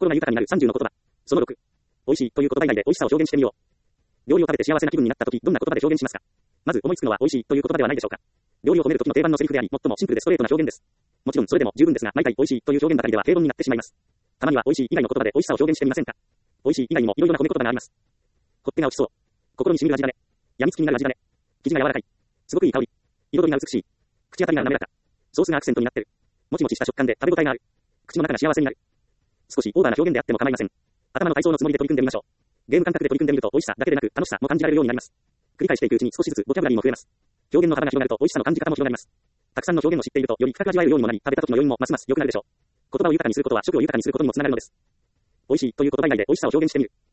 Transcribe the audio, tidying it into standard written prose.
心が豊かになる30の言葉。その6。美味しいという言葉以外で美味しさを表現してみよう。料理を食べて幸せな気分になったとき、どんな言葉で表現しますか？まず思いつくのは美味しいという言葉ではないでしょうか。料理を褒めるときの定番のセリフであり、最もシンプルでストレートな表現です。もちろんそれでも十分ですが、毎回美味しいという表現ばかりでは平凡になってしまいます。たまには美味しい以外の言葉で美味しさを表現してみませんか？美味しい以外にもいろいろな褒め言葉があります。ほってが美味しそう。心に染みる味だね。やみつきになる味だね。生地が柔らかい。すごくいい香り。彩りが美しい。口当たりが滑らか。ソースがアクセントになってる。もちもちした食感で食べ応えがある。口の中が幸せになる。少しオーバーな表現であっても構いません。頭の体操のつもりで取り組んでみましょう。ゲーム感覚で取り組んでみると美味しさだけでなく楽しさも感じられるようになります。繰り返していくうちに少しずつボキャブラリーも増えます。表現の幅が広がると美味しさの感じ方も広がります。たくさんの表現を知っているとより深く味わえるようにもなり、食べた時の余韻もますます良くなるでしょう。言葉を豊かにすることは食を豊かにすることにもつながるのです。美味しいという言葉以外で美味しさを表現してみる。